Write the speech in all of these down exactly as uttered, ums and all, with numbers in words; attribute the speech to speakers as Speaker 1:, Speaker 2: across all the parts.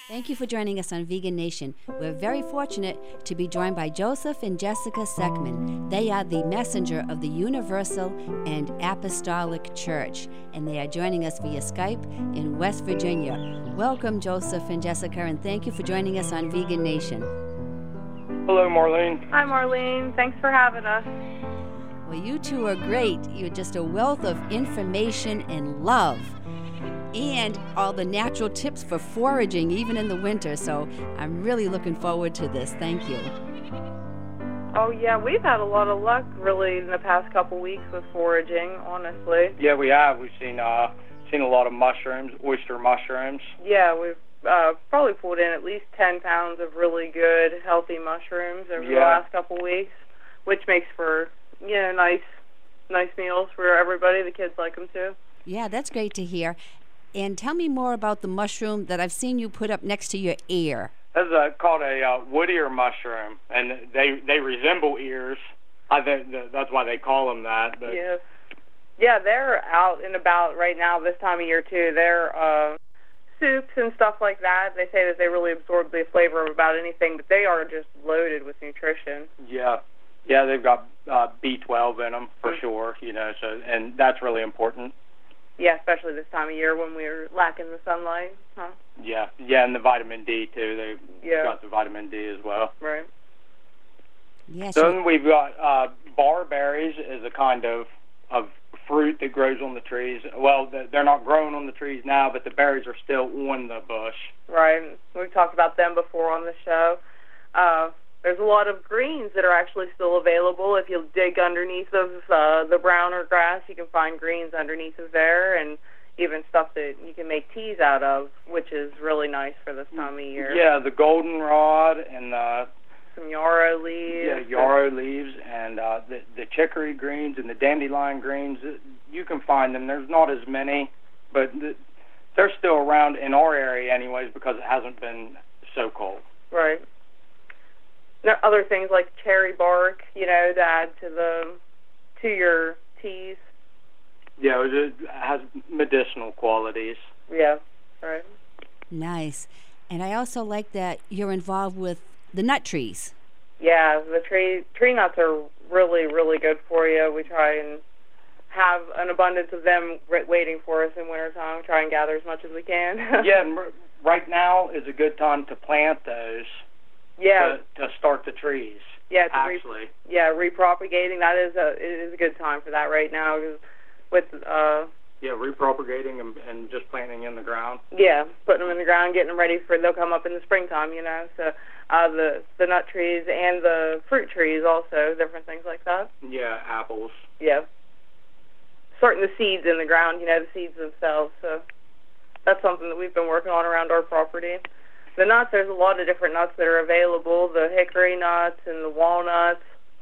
Speaker 1: Thank you for joining us on Vegan Nation. We're very fortunate to be joined by Joseph and Jessica Seckman. They are the messenger of the Universal and Apostolic Church, and they are joining us via Skype in West Virginia. Welcome, Joseph and Jessica, and thank you for joining us on Vegan Nation.
Speaker 2: Hello, Marlene.
Speaker 3: Hi, Marlene. Thanks for having us.
Speaker 1: Well, you two are great. You're just a wealth of information and love, and all the natural tips for foraging, even in the winter. So I'm really looking forward to this. Thank you.
Speaker 3: Oh, yeah, we've had a lot of luck, really, in the past couple weeks with foraging, honestly.
Speaker 2: Yeah, we have. We've seen uh, seen a lot of mushrooms, oyster mushrooms.
Speaker 3: Yeah, we've uh, probably pulled in at least ten pounds of really good, healthy mushrooms over
Speaker 2: Yeah.
Speaker 3: the last couple weeks, which makes for, you know, nice, nice meals for everybody. The kids like them, too.
Speaker 1: Yeah, that's great to hear. And tell me more about the mushroom that I've seen you put up next to your ear.
Speaker 2: That's uh, called a uh, wood ear mushroom, and they they resemble ears. I think that- that's why they call them that. But
Speaker 3: Yes. Yeah, they're out and about right now this time of year, too. They're uh, soups and stuff like that. They say that they really absorb the flavor of about anything, but they are just loaded with nutrition.
Speaker 2: yeah, yeah, they've got uh, B twelve in them for
Speaker 3: Mm.
Speaker 2: sure. You know, so and that's really important.
Speaker 3: Yeah, especially this time of year when we're lacking the sunlight, huh?
Speaker 2: Yeah, yeah, and the vitamin D too. They
Speaker 3: Yeah.
Speaker 2: got the vitamin D as well.
Speaker 3: Right.
Speaker 1: Yes.
Speaker 2: Then we've got uh, barberries is a kind of of fruit that grows on the trees. Well, th- they're not growing on the trees now, but the berries are still on the bush.
Speaker 3: Right. We've talked about them before on the show. Uh, there's a lot of greens that are actually still available. If you dig underneath of uh, the browner grass, you can find greens underneath of there, and even stuff that you can make teas out of, which is really nice for this time of year.
Speaker 2: Yeah, the goldenrod and the
Speaker 3: Some yarrow leaves.
Speaker 2: yeah, yarrow leaves and uh, the the chicory greens and the dandelion greens. uh, You can find them. There's not as many, but th- they're still around in our area anyways because it hasn't been so cold.
Speaker 3: Right. There are other things like cherry bark, you know, to add to the to your teas.
Speaker 2: Yeah, it has medicinal qualities.
Speaker 3: Yeah, right.
Speaker 1: Nice. And I also like that you're involved with the nut trees.
Speaker 3: Yeah, the tree tree nuts are really, really good for you. We try and have an abundance of them r- waiting for us in wintertime. We try and gather as much as we can.
Speaker 2: Yeah, and r- right now is a good time to plant those
Speaker 3: yeah,
Speaker 2: to, to start the trees.
Speaker 3: yeah, to re-
Speaker 2: Actually,
Speaker 3: yeah, repropagating. That is a it is a good time for that right now 'cause with uh
Speaker 2: yeah, repropagating and, and just planting in the ground.
Speaker 3: yeah, putting them in the ground, getting them ready for they'll come up in the springtime, you know. So uh, the the nut trees and the fruit trees also, different things like that.
Speaker 2: Yeah, apples.
Speaker 3: Yeah, sorting the seeds in the ground, you know, the seeds themselves. So that's something that we've been working on around our property. The nuts, there's a lot of different nuts that are available. The hickory nuts and the walnuts.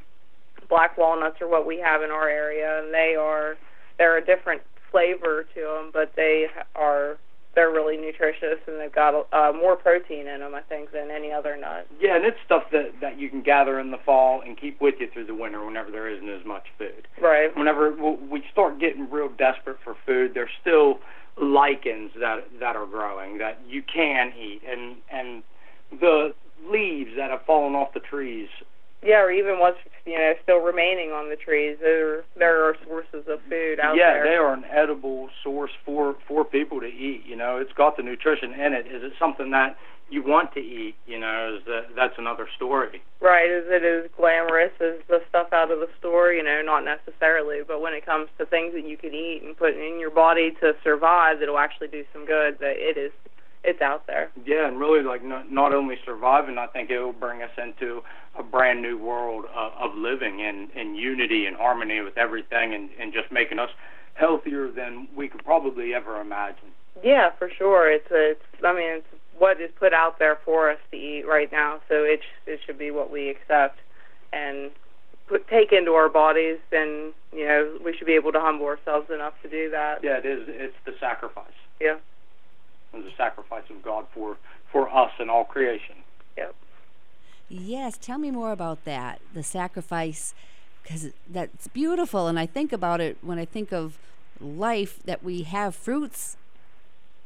Speaker 3: Black walnuts are what we have in our area, and they are they're a different flavor to them, but they are they're really nutritious, and they've got uh, more protein in them, I think, than any other nut.
Speaker 2: Yeah, and it's stuff that, that you can gather in the fall and keep with you through the winter whenever there isn't as much food.
Speaker 3: Right.
Speaker 2: Whenever we start getting real desperate for food, there's still lichens that that are growing that you can eat, and and the leaves that have fallen off the trees.
Speaker 3: Yeah, or even what's you know still remaining on the trees. There, there are sources of food out
Speaker 2: yeah,
Speaker 3: there.
Speaker 2: they are an edible source for for people to eat. You know, it's got the nutrition in it. Is it something that you want to eat? You know, is that that's another story.
Speaker 3: Right, is it as glamorous as the stuff out of the store? You know, not necessarily, but when it comes to things that you can eat and put in your body to survive, that'll actually do some good. That it is, it's out there.
Speaker 2: Yeah, and really, like not, not only surviving, I think it will bring us into a brand new world of, of living in, in unity and harmony with everything, and, and just making us healthier than we could probably ever imagine.
Speaker 3: Yeah, for sure. It's a, it's. I mean, it's what is put out there for us to eat right now. So it sh- it should be what we accept and put take into our bodies. And you know, we should be able to humble ourselves enough to do that.
Speaker 2: Yeah, it is. It's the sacrifice.
Speaker 3: Yeah.
Speaker 2: It's the sacrifice of God for for us and all creation.
Speaker 3: Yep.
Speaker 1: Yes, tell me more about that, the sacrifice, because that's beautiful. And I think about it when I think of life, that we have fruits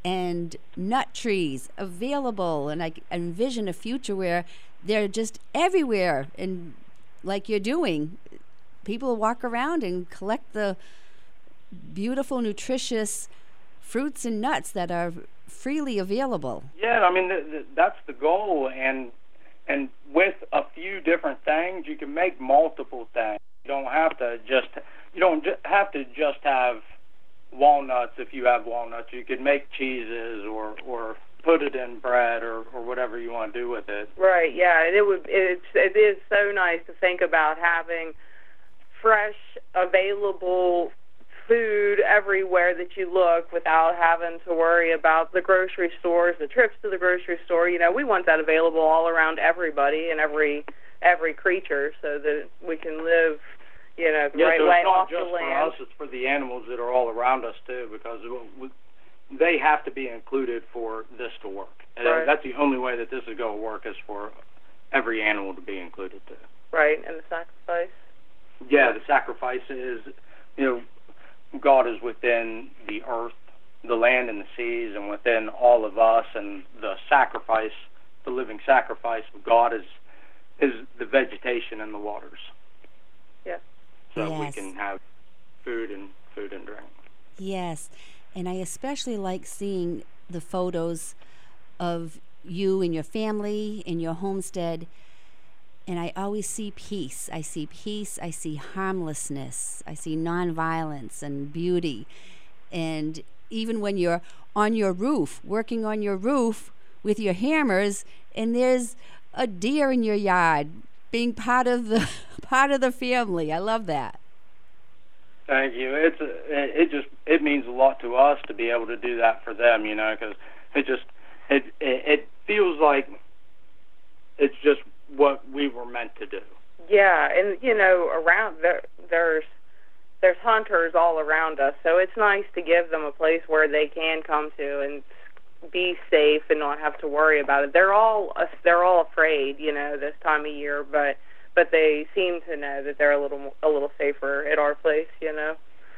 Speaker 1: and nut trees available, and I envision a future where they're just everywhere, and like you're doing, people walk around and collect the beautiful, nutritious fruits and nuts that are freely available.
Speaker 2: Yeah, I mean, th- th- that's the goal, and and with a few different things, you can make multiple things. You don't have to just you don't ju- have to just have walnuts. If you have walnuts, you could make cheeses or or put it in bread or, or whatever you want to do with it.
Speaker 3: Right. Yeah. And it would. It's. It is so nice to think about having fresh, available food everywhere that you look without having to worry about the grocery stores, the trips to the grocery store. You know, we want that available all around everybody and every every creature, so that we can live, you know, the
Speaker 2: yeah,
Speaker 3: right
Speaker 2: so
Speaker 3: way
Speaker 2: it's not
Speaker 3: off
Speaker 2: just
Speaker 3: the land.
Speaker 2: for us; it's for the animals that are all around us too, because we, they have to be included for this to work. And
Speaker 3: Right.
Speaker 2: that's the only way that this is going to work, is for every animal to be included too.
Speaker 3: Right, and the sacrifice.
Speaker 2: Yeah, the sacrifice is, you know, God is within the earth, the land and the seas, and within all of us, and the sacrifice, the living sacrifice of God is is the vegetation and the waters.
Speaker 3: Yeah.
Speaker 2: So
Speaker 1: Yes.
Speaker 2: we can have food and food and drink.
Speaker 1: Yes, and I especially like seeing the photos of you and your family in your homestead, and I always see peace. I see peace, I see harmlessness, I see nonviolence and beauty. And even when you're on your roof, working on your roof with your hammers, and there's a deer in your yard, being part of the part of the family. I love that.
Speaker 2: Thank you. It's a, it just it means a lot to us to be able to do that for them, you know, because it just it, it it feels like it's just what we were meant to do.
Speaker 3: Yeah, and you know, around there, there's there's hunters all around us, so it's nice to give them a place where they can come to and be safe and not have to worry about it. They're all they're all afraid, you know, this time of year, but but they seem to know that they're a little a little safer at our place, you know.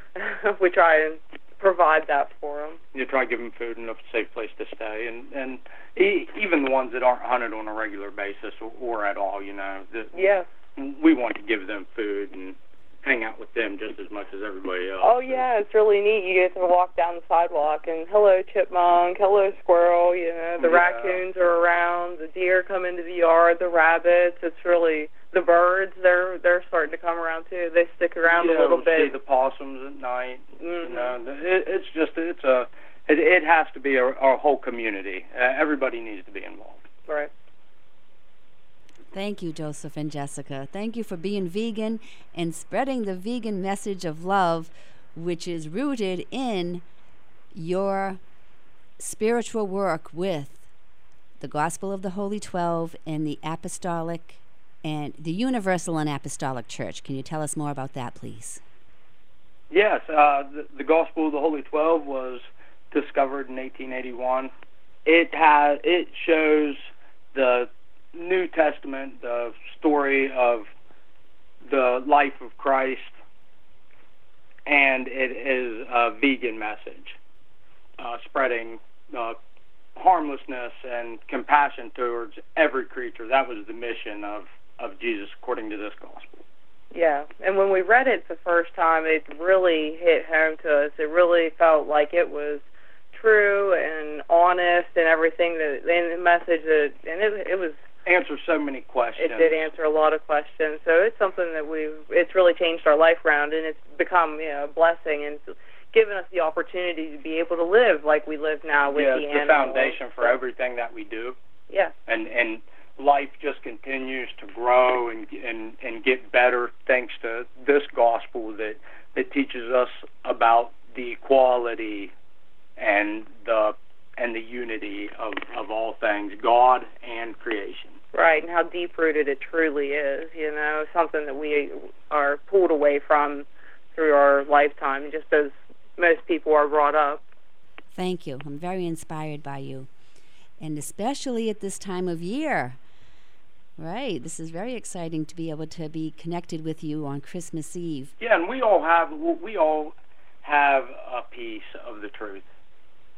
Speaker 3: We try and provide that for them.
Speaker 2: You try to give them food and a safe place to stay, and and e- even the ones that aren't hunted on a regular basis or, or at all, you know. The,
Speaker 3: Yeah.
Speaker 2: We want to give them food and hang out with them just as much as everybody else.
Speaker 3: Oh yeah, it's really neat. You get to walk down the sidewalk and hello chipmunk, hello squirrel. You know, the
Speaker 2: Yeah.
Speaker 3: raccoons are around, the deer come into the yard, the rabbits. It's really the birds. They're they're starting to come around too. They stick around
Speaker 2: yeah,
Speaker 3: a little
Speaker 2: we'll
Speaker 3: bit.
Speaker 2: see the possums at night.
Speaker 3: Mm-hmm.
Speaker 2: You know, it, it's just it's a it, it has to be a, a whole community. Uh, everybody needs to be involved.
Speaker 3: Right.
Speaker 1: Thank you, Joseph and Jessica. Thank you for being vegan and spreading the vegan message of love, which is rooted in your spiritual work with the Gospel of the Holy Twelve and the Apostolic and the Universal and Apostolic Church. Can you tell us more about that, please?
Speaker 2: Yes, uh, the, the Gospel of the Holy Twelve was discovered in eighteen eighty-one. It has it shows the New Testament, the story of the life of Christ, and it is a vegan message, uh, spreading uh, harmlessness and compassion towards every creature. That was the mission of, of Jesus according to this gospel.
Speaker 3: Yeah, and when we read it the first time, it really hit home to us. It really felt like it was true and honest and everything, that and the message that, and it, it was
Speaker 2: Answer so many questions.
Speaker 3: It did answer a lot of questions, so it's something that we've, it's really changed our life around, and it's become, you know, a blessing and given us the opportunity to be able to live like we live now with
Speaker 2: yeah,
Speaker 3: the
Speaker 2: it's
Speaker 3: animals.
Speaker 2: the foundation for everything that we do.
Speaker 3: Yeah.
Speaker 2: And and life just continues to grow and and and get better thanks to this gospel that that teaches us about the equality and the and the unity of, of all things, God and creation.
Speaker 3: Right, and how deep-rooted it truly is, you know, something that we are pulled away from through our lifetime, just as most people are brought up.
Speaker 1: Thank you. I'm very inspired by you, and especially at this time of year. Right, this is very exciting to be able to be connected with you on Christmas Eve.
Speaker 2: Yeah, and we all have we all have a piece of the truth.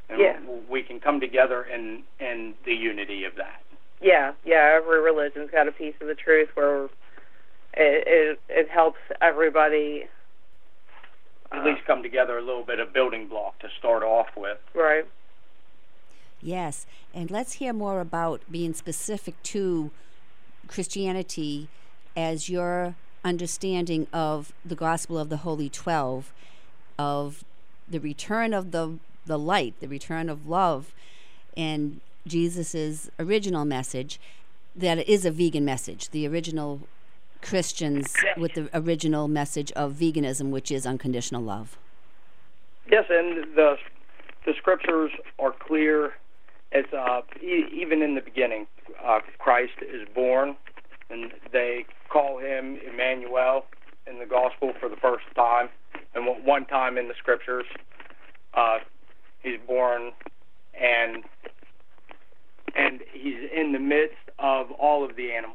Speaker 2: And
Speaker 3: yeah.
Speaker 2: we can come together in, in the unity of that.
Speaker 3: Yeah, yeah, every religion's got a piece of the truth where it it, it helps everybody
Speaker 2: At
Speaker 3: uh,
Speaker 2: least come together a little bit of building block to start off with.
Speaker 3: Right.
Speaker 1: Yes, and let's hear more about being specific to Christianity as your understanding of the gospel of the Holy Twelve, of the return of the the light, the return of love, and Jesus's original message, that it is a vegan message, the original Christians with the original message of veganism, which is unconditional love.
Speaker 2: Yes, and the the scriptures are clear. It's uh, e- even in the beginning, uh, Christ is born, and they call him Emmanuel in the gospel for the first time, and one time in the scriptures, uh, he's born, and and he's in the midst of all of the animals.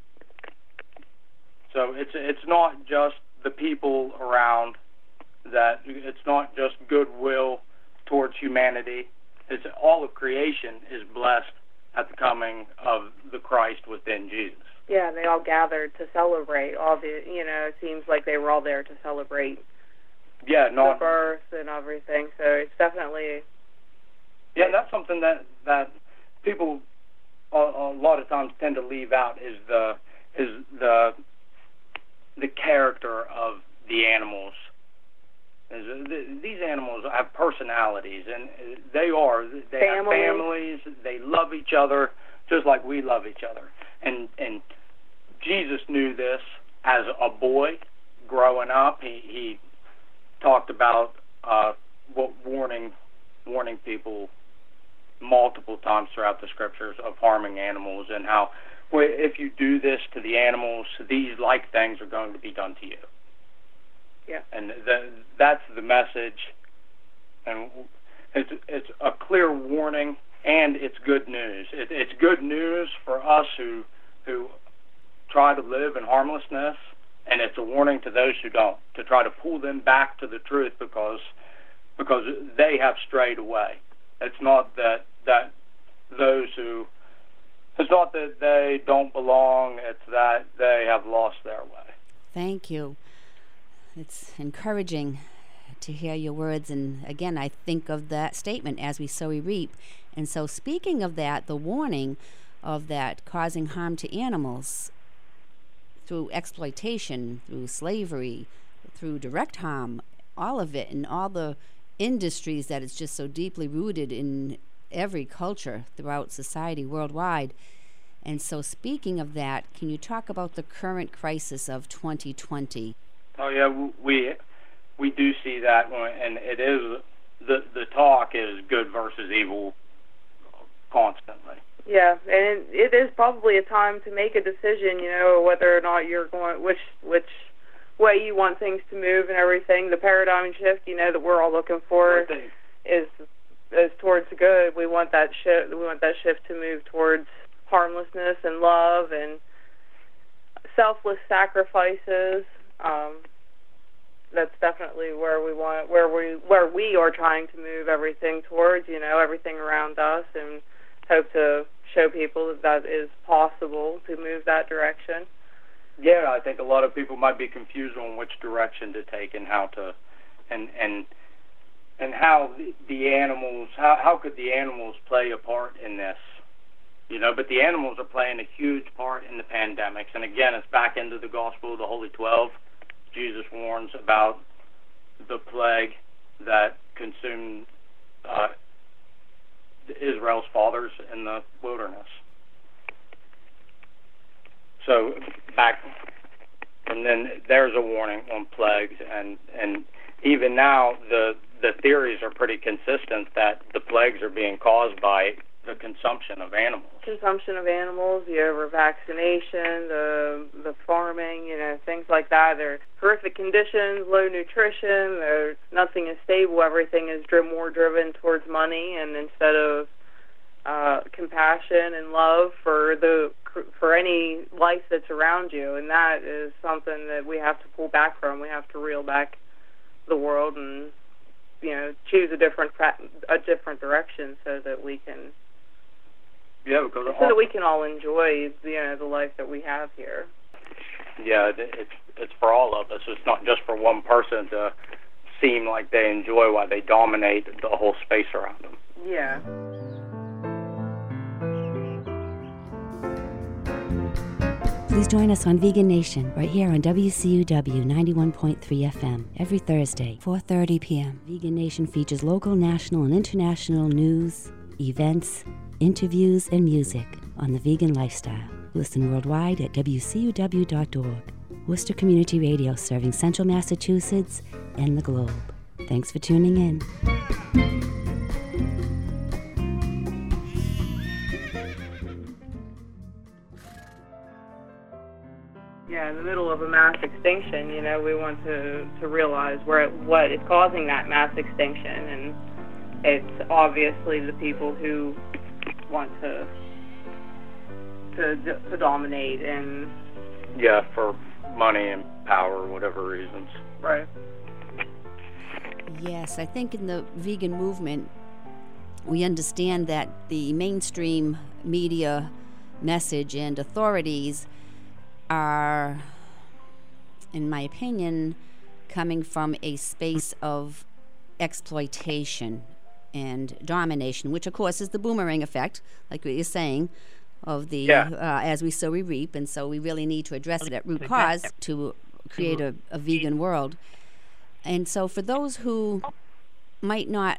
Speaker 2: So it's it's not just the people around, that it's not just goodwill towards humanity. It's all of creation is blessed at the coming of the Christ within Jesus.
Speaker 3: Yeah, they all gathered to celebrate. All the, you know, it seems like they were all there to celebrate
Speaker 2: Yeah, not
Speaker 3: the birth and everything. So it's definitely.
Speaker 2: Yeah, that's something that that people a, a lot of times tend to leave out is the is the the character of the animals. Is, the, these animals have personalities, and they are they
Speaker 3: Families.
Speaker 2: have families. They love each other just like we love each other. And and Jesus knew this as a boy growing up. He he talked about uh, what warning warning people multiple times throughout the scriptures of harming animals, and how well, if you do this to the animals, these like things are going to be done to you.
Speaker 3: Yeah.
Speaker 2: And the, that's the message, and it's it's a clear warning, and it's good news. It, it's good news for us who who try to live in harmlessness, and it's a warning to those who don't, to try to pull them back to the truth, because because they have strayed away. It's not that that those who it's not that they don't belong. It's that they have lost their way.
Speaker 1: Thank you. It's encouraging to hear your words, and again, I think of that statement, as we sow we reap. And so, speaking of that, the warning of that causing harm to animals through exploitation, through slavery, through direct harm, all of it, and all the industries that it's just so deeply rooted in every culture throughout society worldwide. And so, speaking of that, can you talk about the current crisis of twenty twenty?
Speaker 2: Oh yeah, we we do see that, and it is the the talk is good versus evil constantly.
Speaker 3: Yeah, and it is probably a time to make a decision, you know, whether or not you're going, which which way you want things to move and everything. The paradigm shift, you know, that we're all looking for is is towards good. We want that shift. We want that shift to move towards harmlessness and love and selfless sacrifices. Um, that's definitely where we want, where we where we are trying to move everything towards. You know, everything around us, and hope to show people that that is possible to move that direction.
Speaker 2: Yeah, I think a lot of people might be confused on which direction to take and how to, and and and how the animals, how how could the animals play a part in this? You know, but the animals are playing a huge part in the pandemics. And again, it's back into the gospel of the Holy Twelve. Jesus warns about the plague that consumed uh, Israel's fathers in the wilderness. So back, and then there's a warning on plagues, and and even now the the theories are pretty consistent that the plagues are being caused by the consumption of animals.
Speaker 3: Consumption of animals, the over-vaccination, the the farming, you know, things like that. There are horrific conditions, low nutrition. There's nothing is stable. Everything is dri- more driven towards money, and instead of uh, compassion and love for the for any life that's around you, and that is something that we have to pull back from. We have to reel back the world and you know, choose a different a different direction so that we can
Speaker 2: yeah because
Speaker 3: so that we can all enjoy, you know, the life that we have here.
Speaker 2: Yeah, it's it's for all of us. It's not just for one person to seem like they enjoy while they dominate the whole space around them.
Speaker 3: Yeah.
Speaker 1: Please join us on Vegan Nation right here on W C U W ninety-one point three F M every Thursday, four thirty p.m. Vegan Nation features local, national, and international news, events, interviews, and music on the vegan lifestyle. Listen worldwide at W C U W dot org. Worcester Community Radio, serving Central Massachusetts and the globe. Thanks for tuning in.
Speaker 3: Yeah, in the middle of a mass extinction, you know, we want to, to realize where what is causing that mass extinction, and it's obviously the people who want to to, to dominate and
Speaker 2: yeah, for money and power, whatever reasons.
Speaker 3: Right.
Speaker 1: Yes, I think in the vegan movement, we understand that the mainstream media message and authorities are, in my opinion, coming from a space of exploitation and domination, which of course is the boomerang effect, like what you're saying, of the
Speaker 2: yeah.
Speaker 1: uh, as we sow we reap, and so we really need to address it at root cause to create a, a vegan world. And so for those who might not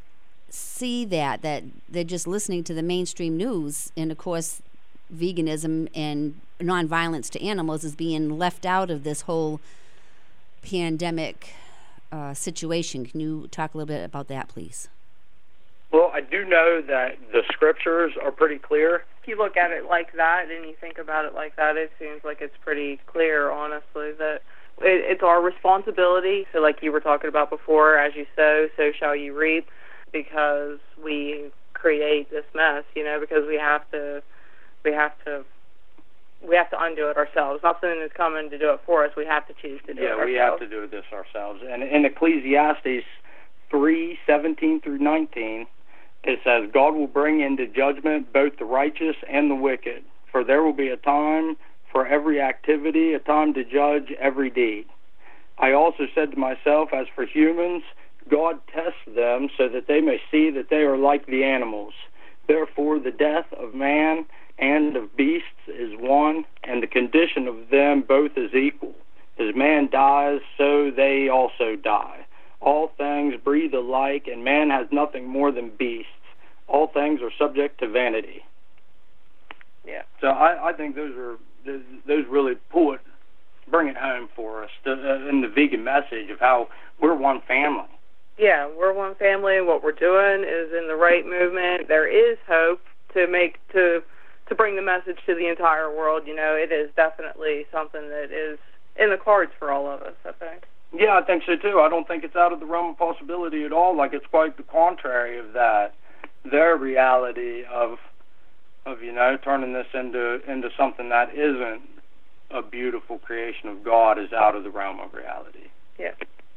Speaker 1: see that, that they're just listening to the mainstream news, and of course veganism and nonviolence to animals is being left out of this whole pandemic uh, situation. Can you talk a little bit about that, please?
Speaker 2: Well, I do know that the scriptures are pretty clear.
Speaker 3: If you look at it like that and you think about it like that, it seems like it's pretty clear, honestly, that it, it's our responsibility. So like you were talking about before, as you sow, so shall you reap, because we create this mess, you know, because we have to we have to we have to undo it ourselves. Not something that's coming to do it for us. We have to choose to do
Speaker 2: yeah,
Speaker 3: it ourselves.
Speaker 2: Yeah, we have to do this ourselves. And in Ecclesiastes three seventeen through nineteen, it says, God will bring into judgment both the righteous and the wicked, for there will be a time for every activity, a time to judge every deed. I also said to myself, as for humans, God tests them so that they may see that they are like the animals. Therefore, the death of man and of beasts is one, and the condition of them both is equal. As man dies, so they also die. All things breathe alike, and man has nothing more than beasts. All things are subject to vanity.
Speaker 3: Yeah.
Speaker 2: So I, I think those are those really pull it, bring it home for us to, uh, in the vegan message of how we're one family.
Speaker 3: Yeah, we're one family, and what we're doing is in the right movement. There is hope to make to to bring the message to the entire world. You know, it is definitely something that is in the cards for all of us, I think.
Speaker 2: Yeah, I think so too. I don't think it's out of the realm of possibility at all. Like, it's quite the contrary of that. Their reality of of you know turning this into into something that isn't a beautiful creation of God is out of the realm of reality.
Speaker 3: Yeah.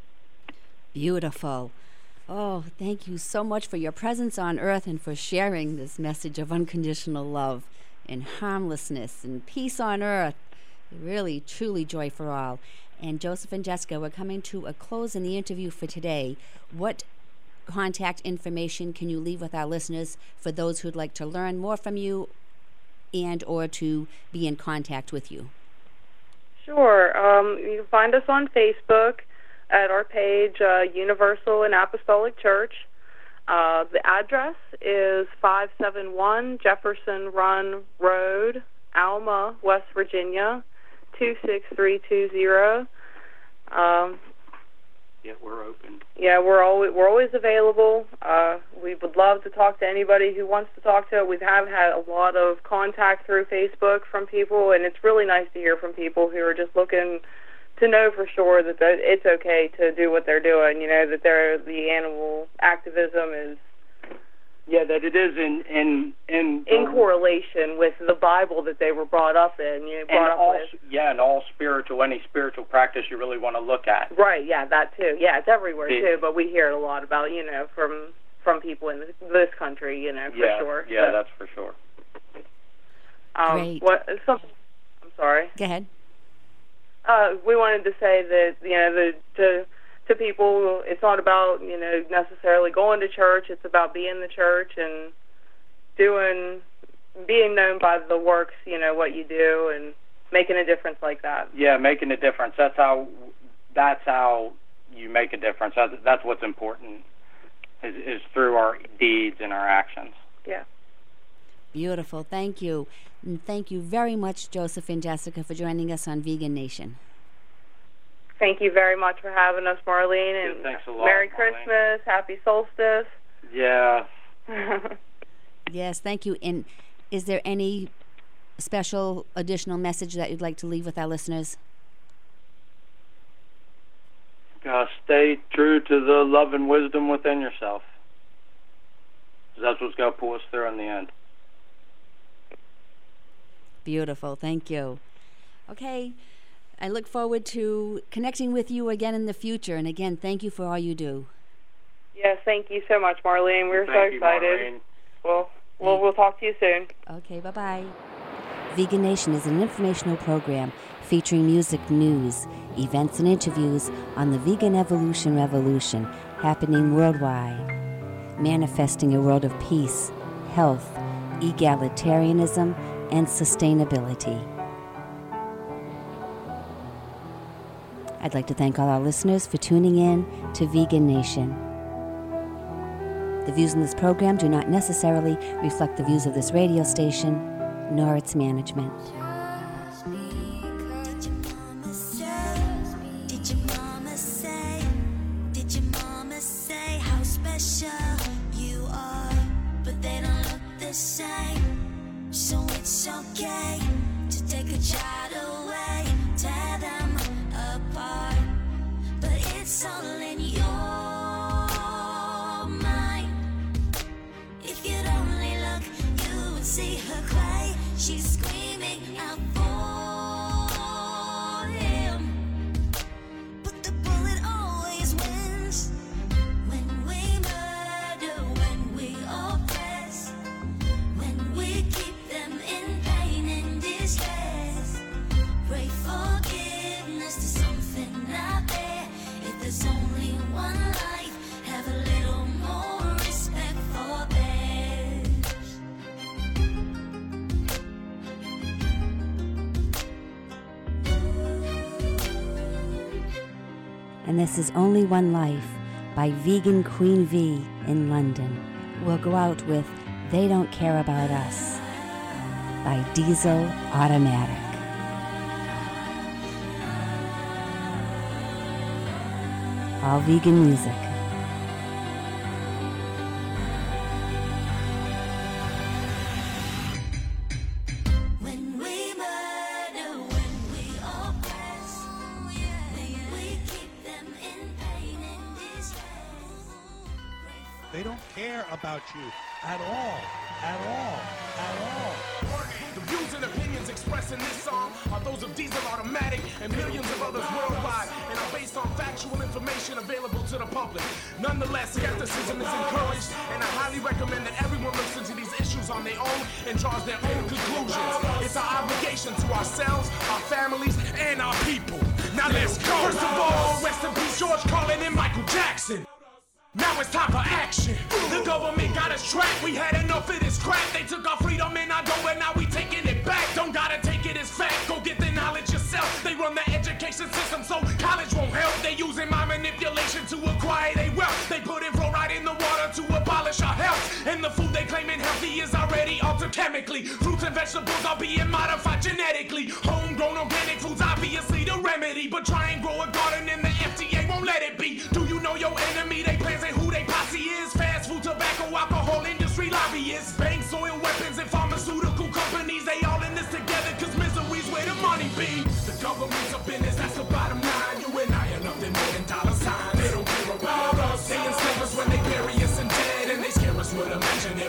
Speaker 1: Beautiful. Oh, thank you so much for your presence on earth and for sharing this message of unconditional love and harmlessness and peace on earth. Really, truly joy for all. And Joseph and Jessica, we're coming to a close in the interview for today. What contact information can you leave with our listeners for those who'd like to learn more from you and or to be in contact with you?
Speaker 3: Sure. Um, you can find us on Facebook at our page, uh, Universal and Apostolic Church. Uh, the address is five seven one Jefferson Run Road, Alma, West Virginia, two six three two zero. Um,
Speaker 2: yeah, we're open.
Speaker 3: Yeah, we're always we're always available. Uh, we would love to talk to anybody who wants to talk to us. We have had a lot of contact through Facebook from people, and it's really nice to hear from people who are just looking to know for sure that it's okay to do what they're doing. You know, that they're, the animal activism is
Speaker 2: Yeah, that it is in in in,
Speaker 3: in correlation with the Bible that they were brought up in. You know, brought
Speaker 2: and
Speaker 3: up
Speaker 2: all,
Speaker 3: with.
Speaker 2: Yeah, and all spiritual, any spiritual practice you really want to look at.
Speaker 3: Right. Yeah, that too. Yeah, it's everywhere
Speaker 2: it,
Speaker 3: too. But we hear it a lot about, you know, from from people in this country, you know, for
Speaker 2: yeah,
Speaker 3: sure.
Speaker 2: Yeah,
Speaker 3: so.
Speaker 2: that's for sure.
Speaker 3: Um,
Speaker 1: Great.
Speaker 3: What? Some, I'm sorry.
Speaker 1: Go ahead.
Speaker 3: Uh, we wanted to say that, you know, the to to people, it's not about, you know, necessarily going to church. It's about being the church and doing, being known by the works, you know, what you do, and making a difference like that.
Speaker 2: Yeah, making a difference. That's how. That's how you make a difference. That's, that's what's important. Is, is through our deeds and our actions.
Speaker 3: Yeah.
Speaker 1: Beautiful. Thank you. And thank you very much, Joseph and Jessica, for joining us on Vegan Nation.
Speaker 3: Thank you very much for having us, Marlene. And
Speaker 2: yeah, thanks a lot,
Speaker 3: Merry
Speaker 2: Marlene.
Speaker 3: Christmas. Happy solstice.
Speaker 2: Yeah.
Speaker 1: Yes, thank you. And is there any special additional message that you'd like to leave with our listeners?
Speaker 2: Uh, stay true to the love and wisdom within yourself. That's what's going to pull us through in the end.
Speaker 1: Beautiful. Thank you. Okay. I look forward to connecting with you again in the future. And again, thank you for all you do.
Speaker 3: Yes, thank you so much, Marlene. We're
Speaker 2: thank
Speaker 3: so
Speaker 2: you,
Speaker 3: excited.
Speaker 2: Marlene.
Speaker 3: Well, we'll, we'll talk to you soon.
Speaker 1: Okay, bye-bye. Vegan Nation is an informational program featuring music, news, events, and interviews on the vegan evolution revolution happening worldwide, manifesting a world of peace, health, egalitarianism, and sustainability. I'd like to thank all our listeners for tuning in to Vegan Nation. The views in this program do not necessarily reflect the views of this radio station, nor its management.
Speaker 4: Did your mama say, did your mama say how special you are? But they don't look the same, so it's okay to take a child away, tear them apart, but it's all in your mind. If you'd only look, you would see her cry. She's screaming out for him, but the bullet always wins. When we murder, when we oppress, when we keep them in pain and distress, pray forgiveness to something out there. If there's only one life, have a little more respect for theirs.
Speaker 1: And this is Only One Life by Vegan Queen V in London. We'll go out with They Don't Care About Us by Diesel Automatic. All vegan music.
Speaker 4: When we murder, when we oppress, when we keep them in pain and distress.
Speaker 5: They don't care about you at all, at all, at all.
Speaker 6: The views and opinions expressed in this song are those of Diesel Automatic and millions of others worldwide, and are based on factual information available to the public. Nonetheless, skepticism is encouraged, and I highly recommend that everyone looks into these issues on their own and draws their own conclusions. It's our obligation to ourselves, our families, and our people. Now let's go. First of all, rest in peace George Carlin and Michael Jackson. Now it's time for action. The government got us trapped. We had enough of this crap. They took our freedom and our dough, and now we taking it back. Don't gotta take it as fact. Go get the knowledge yourself. They run the education system, so college won't help. They using my manipulation to acquire their wealth. They put fluoride in the water to abolish our health. And the food they claiming healthy is already altered chemically. Fruits and vegetables are being modified genetically. Homegrown organic foods obviously the remedy, but try and grow a garden and the F D A won't let it be. Do you know your enemy? They plans and who they posse is. Fast food, tobacco, alcohol industry lobbyists, banks, oil, weapons, and pharmaceutical companies. They all in this together cause misery's where the money be. The government's a business, that's the bottom line. You and I are nothing more than dollar signs. They don't care about us. They enslave us when they bury us in dead, and they scare us with imaginary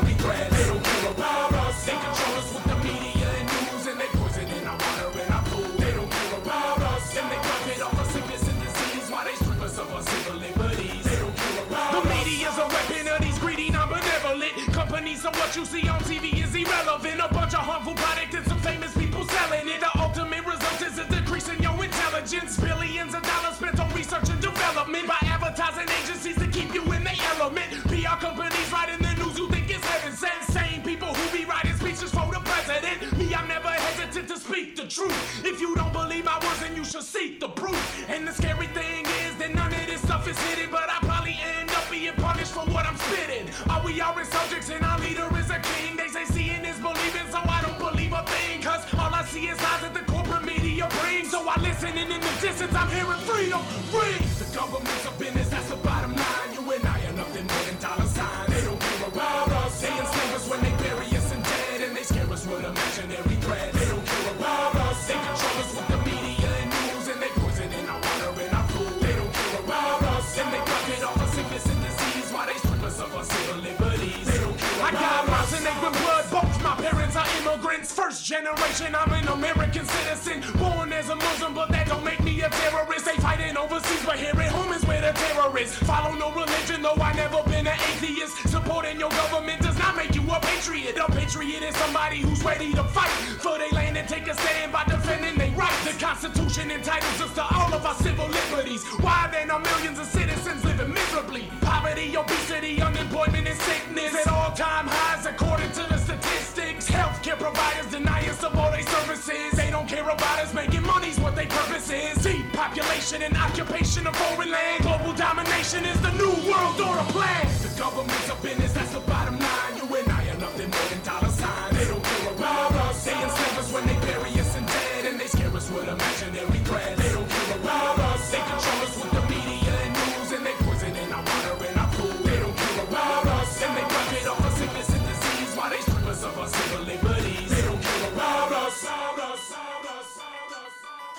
Speaker 6: truth. If you don't believe my words, then you should seek the proof. And the scary thing is that none of this stuff is hidden, but I probably end up being punished for what I'm spitting. Are we all subjects and our leader is a king? They say seeing is believing, so I don't believe a thing, cause all I see is lies that the corporate media brings. So I listen, and in the distance I'm hearing freedom ring. The government's a business, that's the bottom line. You and I are nothing more than dollar signs. They don't care about us. They enslave us when they bury us in dead, and they scare us with imaginary threats. They don't care about us. They control us with the media and news, and they poison in our water and our food. They don't care about us, and they profit off of sickness and disease while they strip us of our civil liberties. They don't care I got rocks and they with blood. Both my parents are immigrants, first generation. I'm an American citizen, born as a Muslim, but that don't make me a terrorist. They fighting overseas, but here at home is where the terrorists follow no religion. Though I never been an atheist, supporting your government does not make you a patriot. A patriot is somebody who's ready to fight for their land and take a stand by defending their rights. The Constitution entitles us to all of our civil liberties. Why then are millions of citizens living miserably? Poverty, obesity, unemployment, and sickness at all-time highs according to the statistics. Healthcare providers deny us of all their services. They don't care about us making money's what their purpose is. See, population and occupation of foreign land. Global domination is the new world order plan. The government's a business, that's the bottom line. You and I are nothing more than dollar signs. They don't care about us. They enslave us when they bury us in dead, and they scare us with imaginary threats. They don't care about us. They control us with the media and news, and they poison in our water and our food. They don't care about us, and they profit off of sickness and disease while they strip us of our civil liberties. They don't care about us. About us. About us. About us.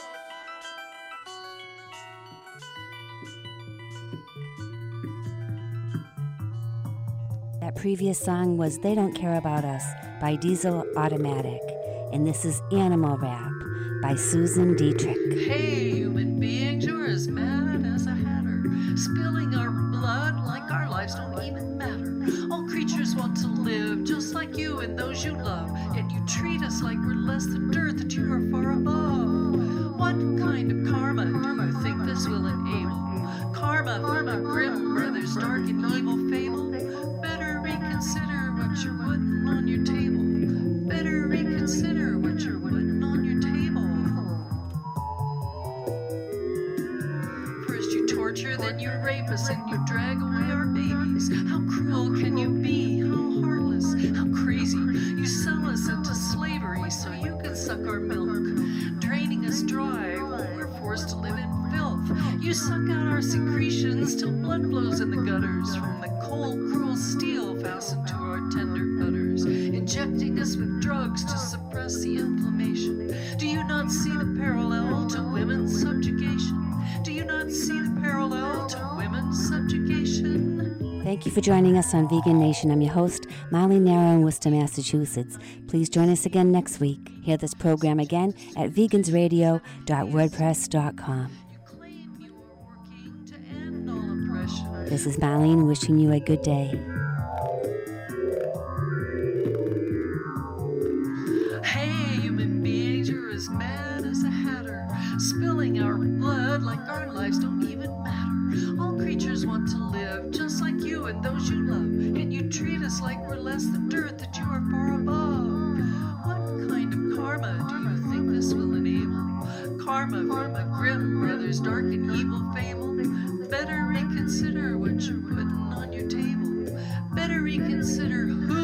Speaker 1: That previous song was They Don't Care About Us by Diesel Automatic, and this is Animal Rap by Susan Dietrich.
Speaker 7: Hey, human beings, you're as mad as a hatter, spilling our blood like our lives don't even matter. All creatures want to live just like you and those you love, yet you treat us like we're less than dirt that you are far above. What kind of karma do you think this will enable? Karma from a grim brother's dark and evil fable? Better reconsider what you're putting on your table. Better reconsider what you're putting on your table. First you torture, then you rape us, and you drag away our babies. How cruel can you be? How heartless? How crazy? You sell us into slavery so you can suck our milk, draining us dry while we're forced to live in filth. You suck out our secretions till blood flows in the gutters from the cold, cruel steel fastened to our tender udders, injecting us with drugs to suppress the inflammation. Do you not see the parallel to women's subjugation? Do you not see the parallel to women's subjugation?
Speaker 1: Thank you for joining us on Vegan Nation. I'm your host, Molly Narrow in Worcester, Massachusetts. Please join us again next week. Hear this program again at vegans radio dot wordpress dot com. This is Marlene wishing you a good day.
Speaker 7: Hey, human beings, you're as mad as a hatter, spilling our blood like our lives don't even matter. All creatures want to live just like you and those you love, yet you treat us like we're less than dirt that you are far above. What kind of karma do you think this will enable? Karma from a grim brother's dark and evil fable? Better reconsider what you're putting on your table. Better reconsider who